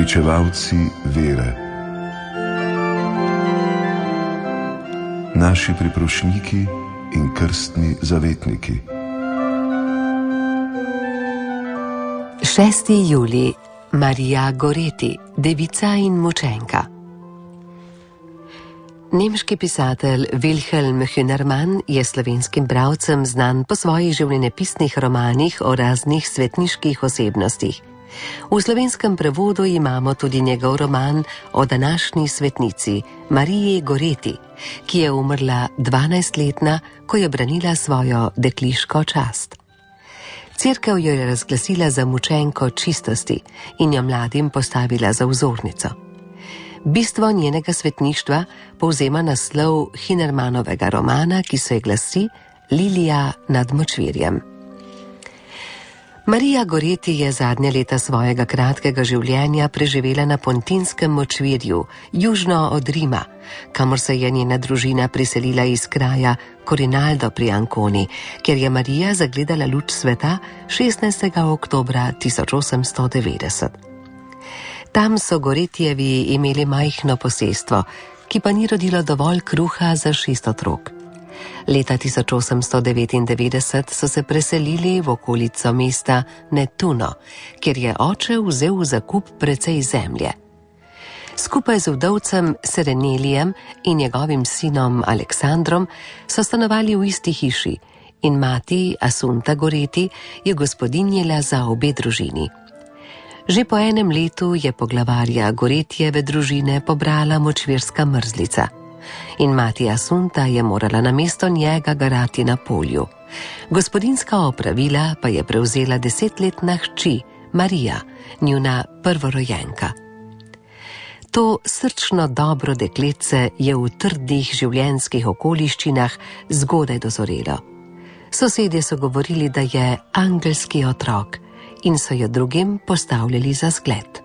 Pričevalci vere. Naši priprošniki in krstni zavetniki. 6. julij. Marija Goreti, devica in mučenka. Nemški pisatelj Wilhelm Hünermann je slovenskim bralcem znan po svojih življenjepisnih romanih o raznih svetniških osebnostih. V slovenskem prevodu imamo tudi njegov roman o današnji svetnici, Mariji Goreti, ki je umrla 12-letna, ko je branila svojo dekliško čast. Cerkev jo je razglasila za mučenko čistosti in jo mladim postavila za vzornico. Bistvo njenega svetništva povzema naslov Hünermannovega romana, ki se glasi Lilija nad močvirjem. Marija Goreti je zadnje leta svojega kratkega življenja preživela na Pontinskem močvirju, južno od Rima, kamor se je njena družina priselila iz kraja Corinaldo pri Anconi, kjer je Marija zagledala luč sveta 16. oktobra 1890. Tam so Goretijevi imeli majhno posestvo, ki pa ni rodilo dovolj kruha za 6 otrok. Leta 1899 so se preselili v okolico mesta Nettuno, kjer je oče vzel v zakup precej zemlje. Skupaj z vdovcem Serenelijem in njegovim sinom Aleksandrom so stanovali v isti hiši in mati Asunta Goreti je gospodinjila za obe družini. Že po enem letu je poglavarja Goretijeve družine pobrala močvirska mrzlica in mati Asunta je morala namesto njega garati na polju. Gospodinska opravila pa je prevzela 10-letna hči Marija, njuna prvorojenka. To srčno dobro dekletce je v trdih življenjskih okoliščinah zgodaj dozorelo. Sosedje so govorili, da je angelski otrok in so jo drugim postavljali za zgled.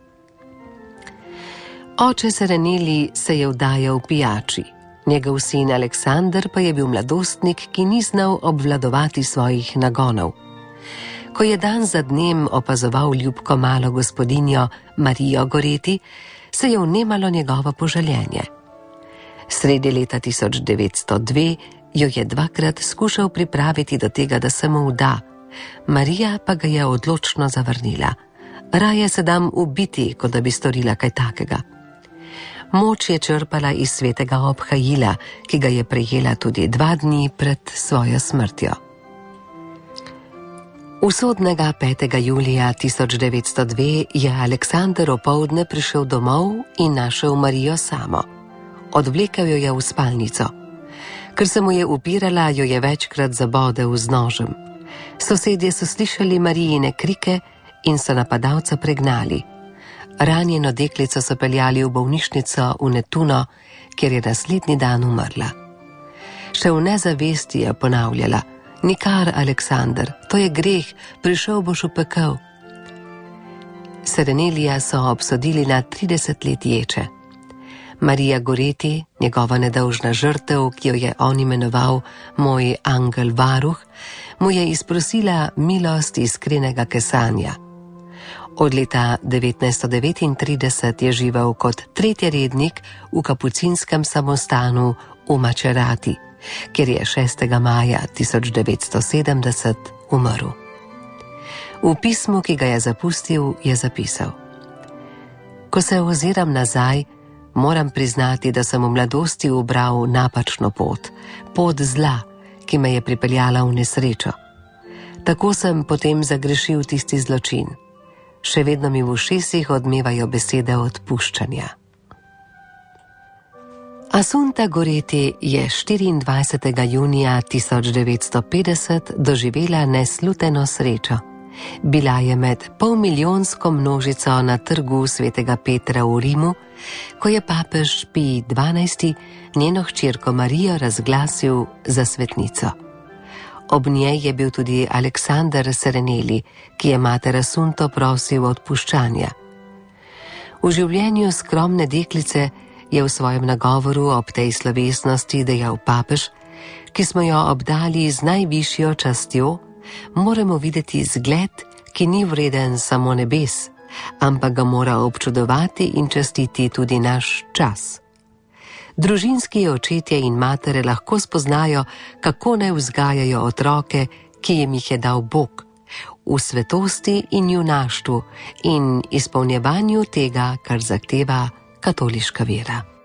Oče Sereneli se je vdajal pijači, njegov sin Aleksander pa je bil mladostnik, ki ni znal obvladovati svojih nagonov. Ko je dan za dnem opazoval ljubko malo gospodinjo Marijo Goreti, se je vnemalo njegovo požaljenje. Sredi leta 1902 jo je 2-krat skušal pripraviti do tega, da se mu vda, Marija pa ga je odločno zavrnila. Raje se dam ubiti, kot da bi storila kaj takega. Moč je črpala iz svetega obhajila, ki ga je prejela tudi 2 dni pred svojo smrtjo. Usodnega 5. julija 1902 je Aleksander opoldne prišel domov in našel Marijo samo. Odvlekel jo je v spalnico. Ker se mu je upirala, jo je večkrat zabodel z nožem. Sosedje so slišali Marijine krike in so napadalca pregnali. Ranjeno deklico so peljali v bolnišnico v Nettuno, kjer je naslednji dan umrla. Še v nezavesti je ponavljala: nikar, Aleksander, to je greh, prišel boš v pekel. Serenelija so obsodili na 30 let ječe. Marija Goreti, njegova nedolžna žrtev, ki jo je on imenoval moj angel varuh, mu je izprosila milost iskrenega kesanja. Od leta 1939 je živel kot tretjerednik v kapucinskem samostanu v Macerati, kjer je 6. maja 1970 umrl. V pismu, ki ga je zapustil, je zapisal: ko se oziram nazaj, moram priznati, da sem v mladosti ubral napačno pot zla, ki me je pripeljala v nesrečo. Tako sem potem zagrešil tisti zločin. Še vedno mi v ušesih odmevajo besede odpuščanja. Asunta Goreti je 24. junija 1950 doživela nesluteno srečo. Bila je med polmilijonsko množico na trgu svetega Petra v Rimu, ko je papež Pij XII. Njeno hčerko Marijo razglasil za svetnico. Ob njej je bil tudi Aleksander Sereneli, ki je mater Asunto prosil odpuščanja. V življenju skromne deklice je v svojem nagovoru ob tej slovesnosti dejal papež: ki smo jo obdali z najvišjo častjo, moramo videti zgled, ki ni vreden samo nebes, ampak ga mora občudovati in častiti tudi naš čas. Družinski očetje in matere lahko spoznajo, kako naj vzgajajo otroke, ki jim jih je dal Bog, v svetosti in junaštvu in izpolnjevanju tega, kar zahteva katoliška vera.